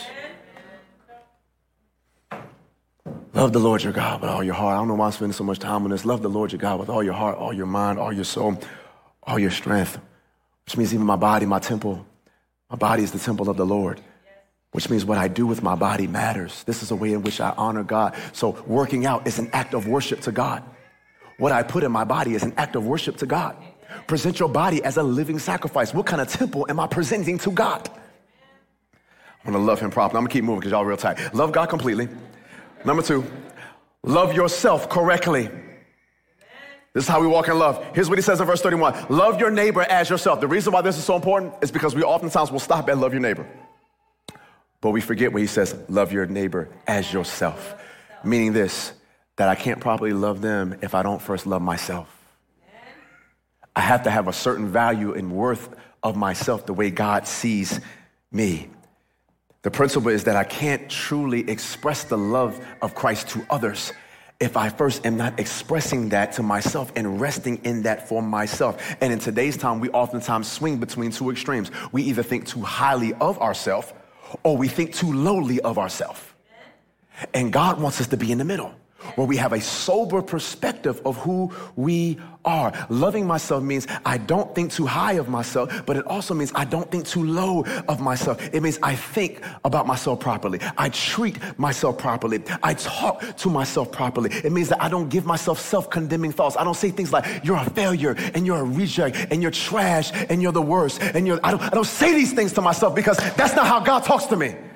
Love the Lord your God with all your heart. I don't know why I'm spending so much time on this. Love the Lord your God with all your heart, all your mind, all your soul, all your strength. Which means even my body, my temple. My body is the temple of the Lord. Which means what I do with my body matters. This is a way in which I honor God. So working out is an act of worship to God. What I put in my body is an act of worship to God. Present your body as a living sacrifice. What kind of temple am I presenting to God? I'm going to love him properly. I'm going to keep moving because y'all real tight. Love God completely. Number 2, love yourself correctly. This is how we walk in love. Here's what he says in verse 31. Love your neighbor as yourself. The reason why this is so important is because we oftentimes will stop at love your neighbor. But we forget when he says, love your neighbor as yourself. Meaning this, that I can't properly love them if I don't first love myself. I have to have a certain value and worth of myself the way God sees me. The principle is that I can't truly express the love of Christ to others if I first am not expressing that to myself and resting in that for myself. And in today's time, we oftentimes swing between two extremes. We either think too highly of ourselves or we think too lowly of ourselves. And God wants us to be in the middle, where we have a sober perspective of who we are. Loving myself means I don't think too high of myself, but it also means I don't think too low of myself. It means I think about myself properly. I treat myself properly. I talk to myself properly. It means that I don't give myself self-condemning thoughts. I don't say things like, you're a failure, and you're a reject, and you're trash, and you're the worst. And I don't say these things to myself because that's not how God talks to me.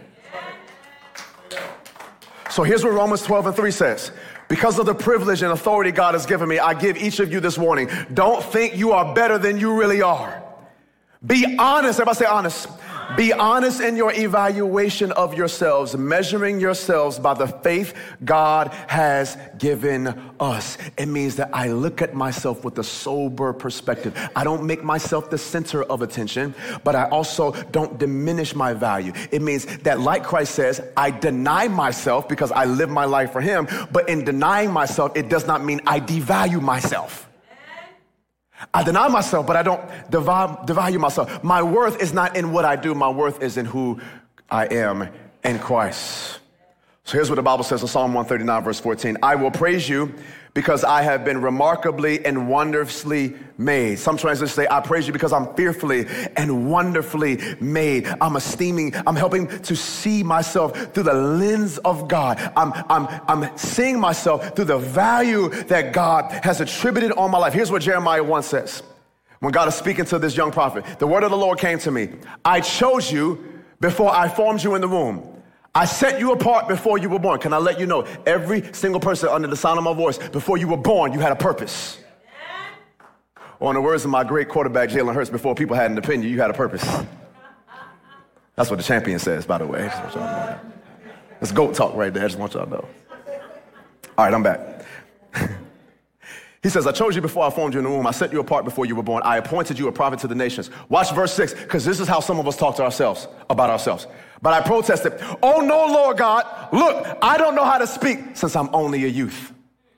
So here's what Romans 12:3 says. Because of the privilege and authority God has given me, I give each of you this warning. Don't think you are better than you really are. Be honest. Everybody say honest. Be honest in your evaluation of yourselves, measuring yourselves by the faith God has given us. It means that I look at myself with a sober perspective. I don't make myself the center of attention, but I also don't diminish my value. It means that, like Christ says, I deny myself because I live my life for him, but in denying myself, it does not mean I devalue myself. I deny myself, but I don't devalue myself. My worth is not in what I do. My worth is in who I am in Christ. So here's what the Bible says in Psalm 139, verse 14. I will praise you because I have been remarkably and wonderfully made. Some translations say, I praise you because I'm fearfully and wonderfully made. I'm helping to see myself through the lens of God. I'm seeing myself through the value that God has attributed on my life. Here's what Jeremiah 1 says. When God is speaking to this young prophet, the word of the Lord came to me. I chose you before I formed you in the womb. I set you apart before you were born. Can I let you know, every single person under the sound of my voice, before you were born, you had a purpose. Or in the words of my great quarterback, Jalen Hurts, before people had an opinion, you had a purpose. That's what the champion says, by the way. That's GOAT talk right there. I just want y'all to know. All right, I'm back. He says, I chose you before I formed you in the womb. I set you apart before you were born. I appointed you a prophet to the nations. Watch verse 6, because this is how some of us talk to ourselves, about ourselves. But I protested, oh no, Lord God, look, I don't know how to speak since I'm only a youth.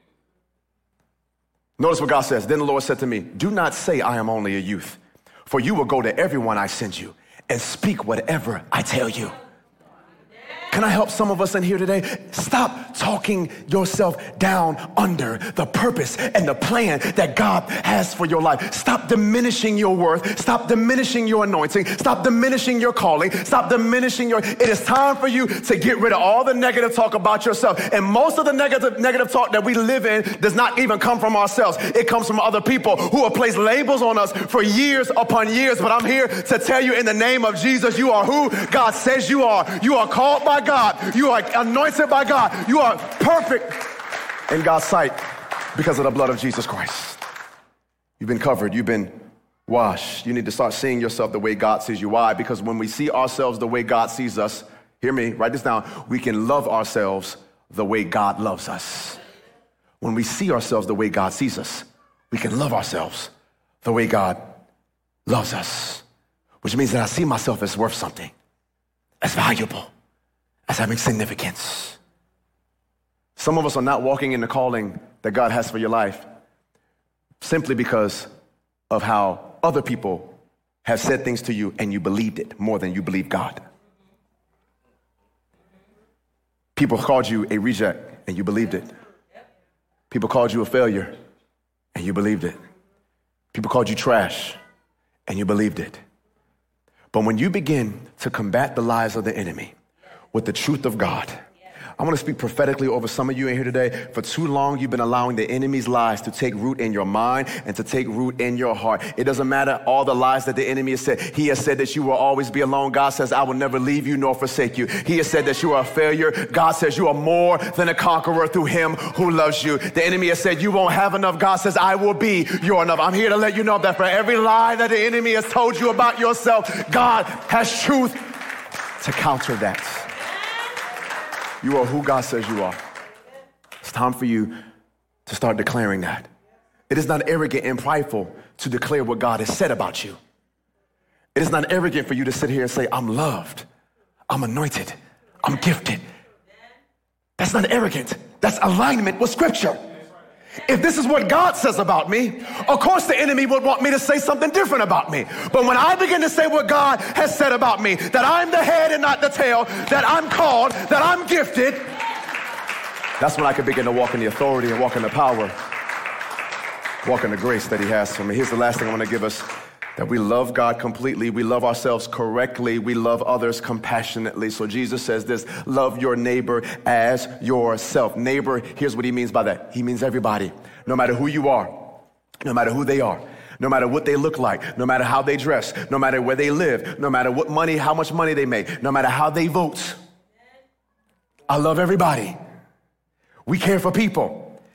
Notice what God says. Then the Lord said to me, do not say I am only a youth, for you will go to everyone I send you and speak whatever I tell you. Can I help some of us in here today? Stop talking yourself down under the purpose and the plan that God has for your life. Stop diminishing your worth. Stop diminishing your anointing. Stop diminishing your calling. Stop diminishing it is time for you to get rid of all the negative talk about yourself. And most of the negative talk that we live in does not even come from ourselves. It comes from other people who have placed labels on us for years upon years. But I'm here to tell you, in the name of Jesus, you are who God says you are. You are called by God. You are anointed by God. You are perfect in God's sight because of the blood of Jesus Christ. You've been covered. You've been washed. You need to start seeing yourself the way God sees you. Why? Because when we see ourselves the way God sees us, hear me, write this down, we can love ourselves the way God loves us. When we see ourselves the way God sees us, we can love ourselves the way God loves us, which means that I see myself as worth something, as valuable, as having significance. Some of us are not walking in the calling that God has for your life simply because of how other people have said things to you and you believed it more than you believe God. People called you a reject and you believed it. People called you a failure and you believed it. People called you trash and you believed it. But when you begin to combat the lies of the enemy with the truth of God, I want to speak prophetically over some of you in here today. For too long, you've been allowing the enemy's lies to take root in your mind and to take root in your heart. It doesn't matter all the lies that the enemy has said. He has said that you will always be alone. God says, I will never leave you nor forsake you. He has said that you are a failure. God says you are more than a conqueror through him who loves you. The enemy has said you won't have enough. God says, I will be your enough. I'm here to let you know that for every lie that the enemy has told you about yourself, God has truth to counter that. You are who God says you are. It's time for you to start declaring that. It is not arrogant and prideful to declare what God has said about you. It is not arrogant for you to sit here and say, I'm loved, I'm anointed, I'm gifted. That's not arrogant. That's alignment with Scripture. If this is what God says about me, of course the enemy would want me to say something different about me. But when I begin to say what God has said about me, that I'm the head and not the tail, that I'm called, that I'm gifted, that's when I can begin to walk in the authority and walk in the power, walk in the grace that he has for me. Here's the last thing I want to give us, that we love God completely, we love ourselves correctly, we love others compassionately. So Jesus says this, love your neighbor as yourself. Neighbor, here's what he means by that. He means everybody, no matter who you are, no matter who they are, no matter what they look like, no matter how they dress, no matter where they live, no matter what money, how much money they make, no matter how they vote. I love everybody. We care for people.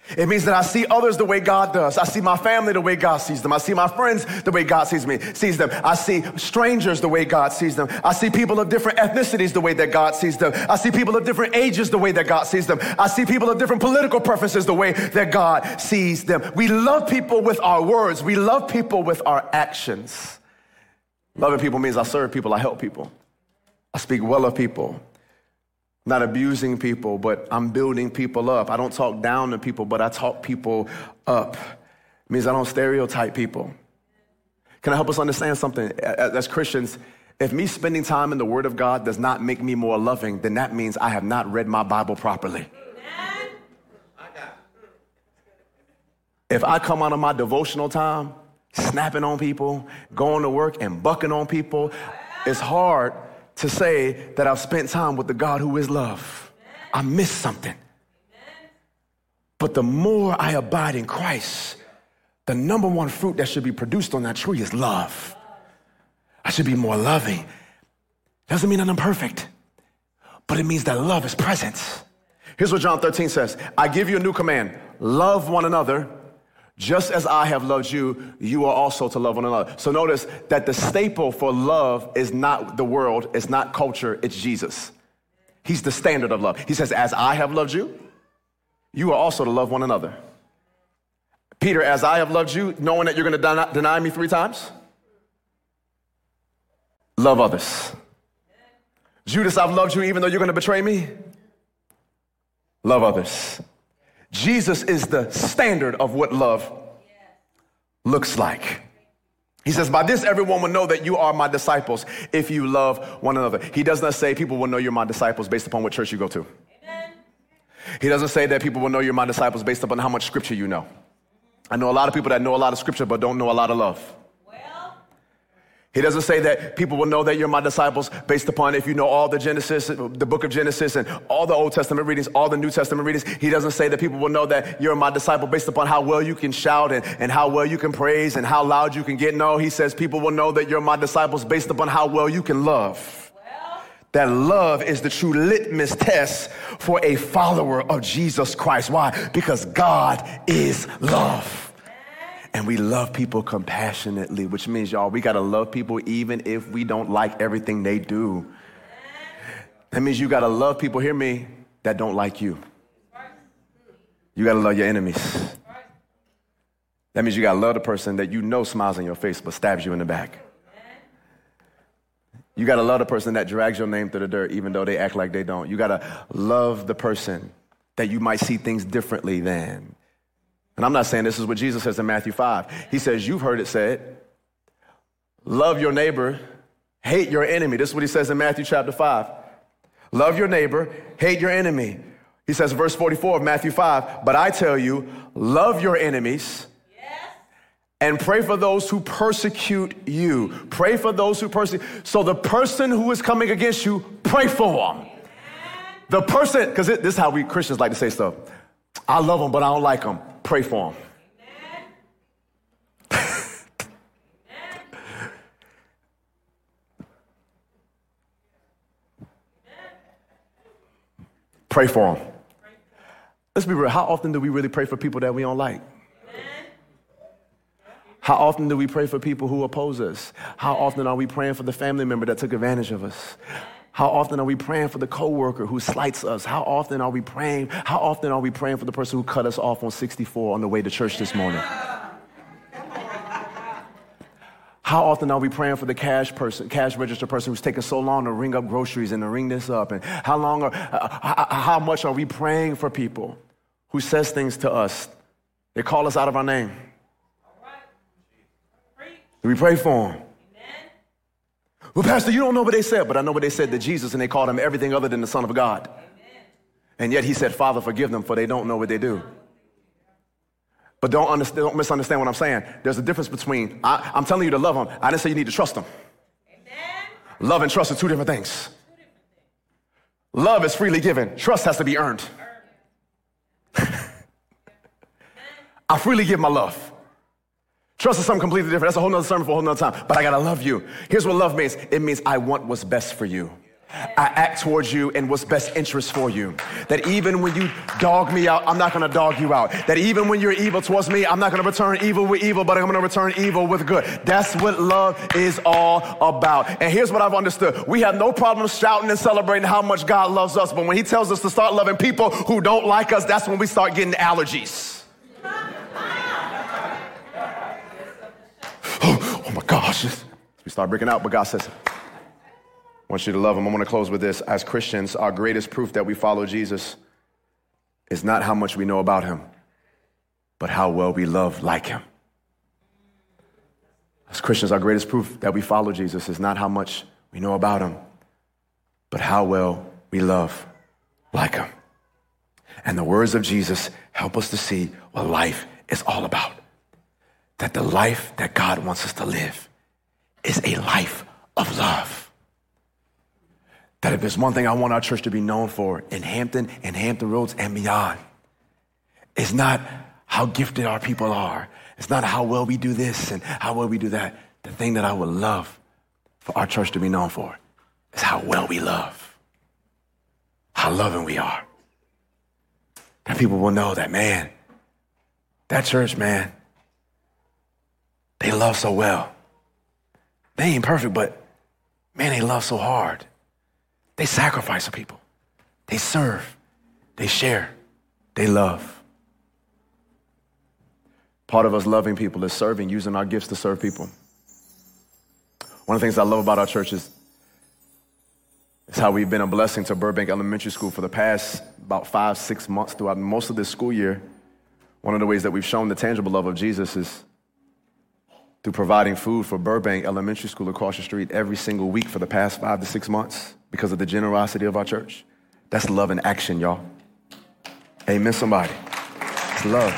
It means that I see others the way God does. I see my family the way God sees them. I see my friends the way God sees them. I see strangers the way God sees them. I see people of different ethnicities the way that God sees them. I see people of different ages the way that God sees them. I see people of different political preferences the way that God sees them. We love people with our words. We love people with our actions. Loving people means I serve people, I help people. I speak well of people. Not abusing people, but I'm building people up. I don't talk down to people, but I talk people up. It means I don't stereotype people. Can I help us understand something? As Christians, if me spending time in the Word of God does not make me more loving, then that means I have not read my Bible properly. If I come out of my devotional time, snapping on people, going to work and bucking on people, it's hard to say that I've spent time with the God who is love. I missed something. But the more I abide in Christ, the number one fruit that should be produced on that tree is love. I should be more loving. Doesn't mean that I'm perfect, but it means that love is present. Here's what John 13 says. I give you a new command. Love one another. Just as I have loved you, you are also to love one another. So notice that the staple for love is not the world, it's not culture, it's Jesus. He's the standard of love. He says, as I have loved you, you are also to love one another. Peter, as I have loved you, knowing that you're going to deny me 3 times, love others. Judas, I've loved you even though you're going to betray me, love others. Jesus is the standard of what love looks like. He says, by this everyone will know that you are my disciples if you love one another. He does not say people will know you're my disciples based upon what church you go to. Amen. He doesn't say that people will know you're my disciples based upon how much scripture you know. I know a lot of people that know a lot of scripture but don't know a lot of love. He doesn't say that people will know that you're my disciples based upon if you know all the Genesis, the book of Genesis, and all the Old Testament readings, all the New Testament readings. He doesn't say that people will know that you're my disciple based upon how well you can shout and how well you can praise and how loud you can get. No, he says people will know that you're my disciples based upon how well you can love. That love is the true litmus test for a follower of Jesus Christ. Why? Because God is love. And we love people compassionately, which means, y'all, we got to love people even if we don't like everything they do. That means you got to love people, hear me, that don't like you. You got to love your enemies. That means you got to love the person that you know smiles in your face but stabs you in the back. You got to love the person that drags your name through the dirt even though they act like they don't. You got to love the person that you might see things differently than. And I'm not saying this is what Jesus says in Matthew 5. He says, you've heard it said, love your neighbor, hate your enemy. This is what he says in Matthew chapter 5. Love your neighbor, hate your enemy. He says, verse 44 of Matthew 5, but I tell you, love your enemies and pray for those who persecute you. Pray for those who persecute. So the person who is coming against you, pray for them. The person, because this is how we Christians like to say stuff. I love them, but I don't like them. Pray for them. Pray for them. Let's be real. How often do we really pray for people that we don't like? How often do we pray for people who oppose us? How often are we praying for the family member that took advantage of us? How often are we praying for the coworker who slights us? How often are we praying? How often are we praying for the person who cut us off on 64 on the way to church this morning? How often are we praying for the cash register person who's taking so long to ring up groceries and to ring this up? And how much are we praying for people who says things to us? They call us out of our name. Do we pray for them? Well, Pastor, you don't know what they said, but I know what they said to Jesus, and they called him everything other than the Son of God. Amen. And yet he said, Father, forgive them, for they don't know what they do. But don't misunderstand what I'm saying. There's a difference between, I'm telling you to love them. I didn't say you need to trust them. Amen. Love and trust are 2 different things. Love is freely given. Trust has to be earned. I freely give my love. Trust is something completely different. That's a whole nother sermon for a whole nother time. But I got to love you. Here's what love means. It means I want what's best for you. I act towards you in what's best interest for you. That even when you dog me out, I'm not going to dog you out. That even when you're evil towards me, I'm not going to return evil with evil, but I'm going to return evil with good. That's what love is all about. And here's what I've understood. We have no problem shouting and celebrating how much God loves us, but when he tells us to start loving people who don't like us, that's when we start getting allergies. Oh my gosh. We start breaking out, but God says, I want you to love him. I want to close with this. As Christians, our greatest proof that we follow Jesus is not how much we know about him, but how well we love like him. As Christians, our greatest proof that we follow Jesus is not how much we know about him, but how well we love like him. And the words of Jesus help us to see what life is all about. That the life that God wants us to live is a life of love. That if there's one thing I want our church to be known for in Hampton and Hampton Roads and beyond, it's not how gifted our people are. It's not how well we do this and how well we do that. The thing that I would love for our church to be known for is how well we love, how loving we are. That people will know that, man, that church, man, they love so well. They ain't perfect, but man, they love so hard. They sacrifice for people. They serve. They share. They love. Part of us loving people is serving, using our gifts to serve people. One of the things I love about our church is how we've been a blessing to Burbank Elementary School for the past about 5-6 months throughout most of this school year. One of the ways that we've shown the tangible love of Jesus is through providing food for Burbank Elementary School across the street every single week for the past 5 to 6 months because of the generosity of our church. That's love in action, y'all. Amen, somebody. It's love.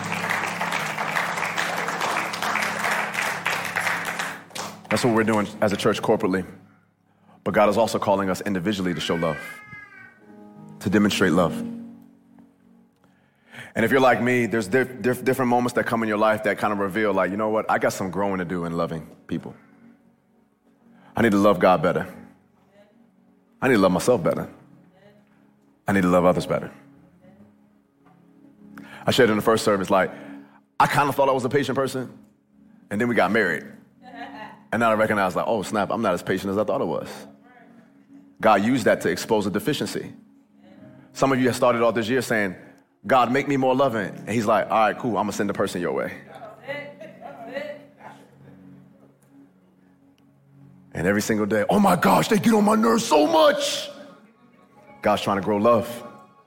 That's what we're doing as a church corporately. But God is also calling us individually to show love, to demonstrate love. And if you're like me, there's different moments that come in your life that kind of reveal, like, you know what? I got some growing to do in loving people. I need to love God better. I need to love myself better. I need to love others better. I shared in the first service, like, I kind of thought I was a patient person, and then we got married. And now I recognize, like, oh, snap, I'm not as patient as I thought I was. God used that to expose a deficiency. Some of you have started off this year saying, God, make me more loving. And he's like, all right, cool, I'm going to send the person your way. And every single day, oh my gosh, they get on my nerves so much. God's trying to grow love.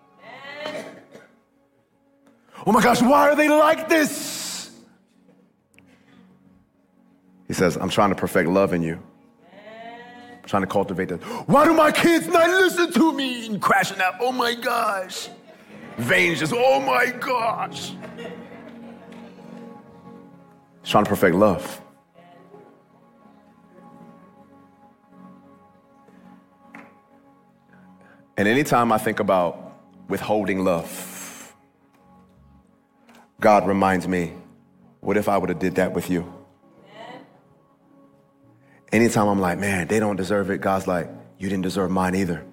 Oh my gosh, why are they like this? He says, I'm trying to perfect love in you. I'm trying to cultivate that. Why do my kids not listen to me? And crashing out, oh my gosh. Veins just, oh my gosh. He's trying to perfect love. And anytime I think about withholding love, God reminds me, what if I would have did that with you? Anytime I'm like, man, they don't deserve it, God's like, you didn't deserve mine either.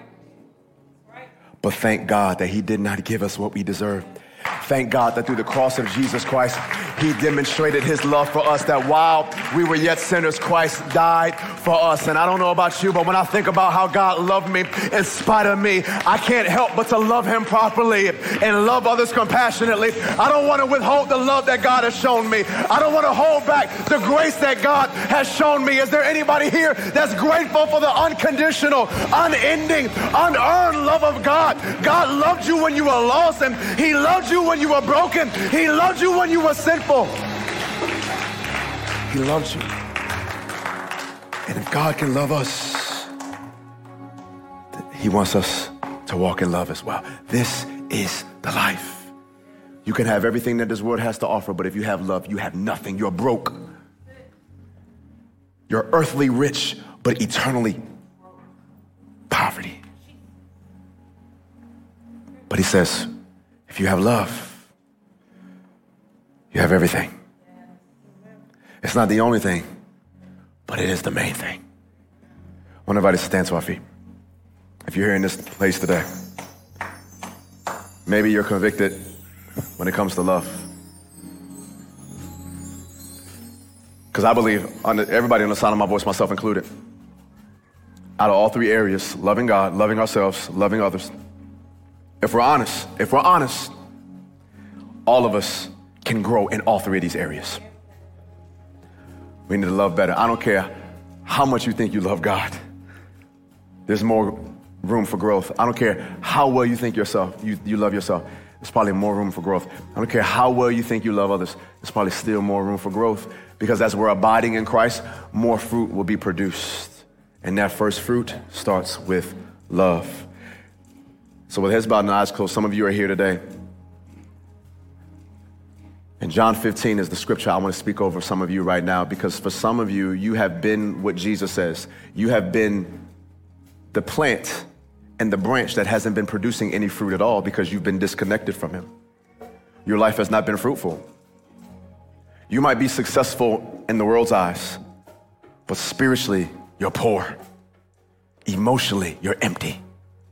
But thank God that he did not give us what we deserved. Thank God that through the cross of Jesus Christ, he demonstrated his love for us, that while we were yet sinners, Christ died for us. And I don't know about you, but when I think about how God loved me in spite of me, I can't help but to love him properly and love others compassionately. I don't want to withhold the love that God has shown me. I don't want to hold back the grace that God has shown me. Is there anybody here that's grateful for the unconditional, unending, unearned love of God? God loved you when you were lost, and he loved you when you were broken. He loved you when you were sinful. He loves you. And if God can love us, he wants us to walk in love as well. This is the life. You can have everything that this world has to offer, but if you have love, you have nothing. You're broke. You're earthly rich, but eternally poverty. But he says, if you have love, you have everything. It's not the only thing, but it is the main thing. I want everybody to stand to our feet. If you're here in this place today, maybe you're convicted when it comes to love. Because I believe, everybody on the sound of my voice, myself included, out of all three areas, loving God, loving ourselves, loving others, if we're honest, all of us can grow in all three of these areas. We need to love better. I don't care how much you think you love God. There's more room for growth. I don't care how well you think you love yourself. There's probably more room for growth. I don't care how well you think you love others. There's probably still more room for growth, because as we're abiding in Christ, more fruit will be produced. And that first fruit starts with love. So with heads bowed and eyes closed, some of you are here today. And John 15 is the scripture I want to speak over some of you right now, because for some of you, you have been what Jesus says. You have been the plant and the branch that hasn't been producing any fruit at all because you've been disconnected from him. Your life has not been fruitful. You might be successful in the world's eyes, but spiritually, you're poor. Emotionally, you're empty.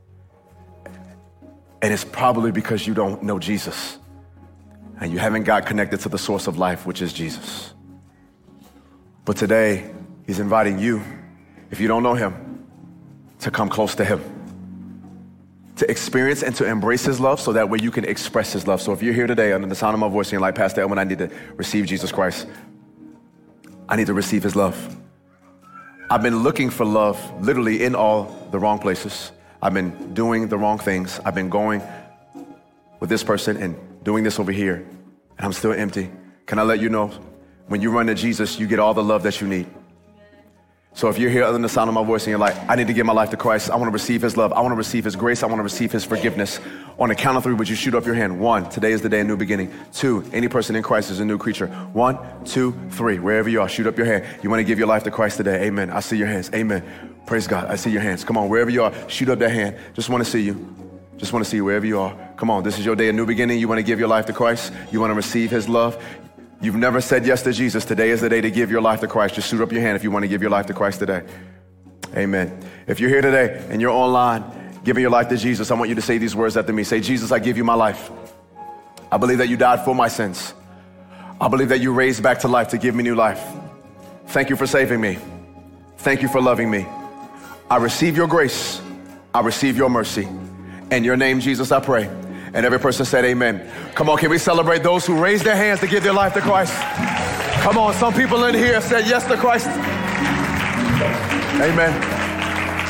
And it's probably because you don't know Jesus and you haven't got connected to the source of life, which is Jesus. But today, he's inviting you, if you don't know him, to come close to him, to experience and to embrace his love so that way you can express his love. So if you're here today under the sound of my voice and you're like, Pastor Elman, I need to receive Jesus Christ. I need to receive his love. I've been looking for love literally in all the wrong places. I've been doing the wrong things. I've been going with this person and doing this over here, and I'm still empty. Can I let you know, when you run to Jesus, you get all the love that you need. So if you're here under the sound of my voice and you're like, I need to give my life to Christ, I want to receive his love, I want to receive his grace, I want to receive his forgiveness. On the count of three, would you shoot up your hand? 1, today is the day of new beginning. 2, any person in Christ is a new creature. 1, 2, 3, wherever you are, shoot up your hand. You want to give your life to Christ today? Amen. I see your hands. Amen. Praise God. I see your hands. Come on, wherever you are, shoot up that hand. Just want to see you. Just want to see you wherever you are. Come on, this is your day of new beginning. You want to give your life to Christ. You want to receive his love. You've never said yes to Jesus. Today is the day to give your life to Christ. Just shoot up your hand if you want to give your life to Christ today. Amen. If you're here today and you're online giving your life to Jesus, I want you to say these words after me. Say, Jesus, I give you my life. I believe that you died for my sins. I believe that you raised back to life to give me new life. Thank you for saving me. Thank you for loving me. I receive your grace. I receive your mercy. In your name, Jesus, I pray. And every person said amen. Come on, can we celebrate those who raised their hands to give their life to Christ? Come on, some people in here said yes to Christ. Amen.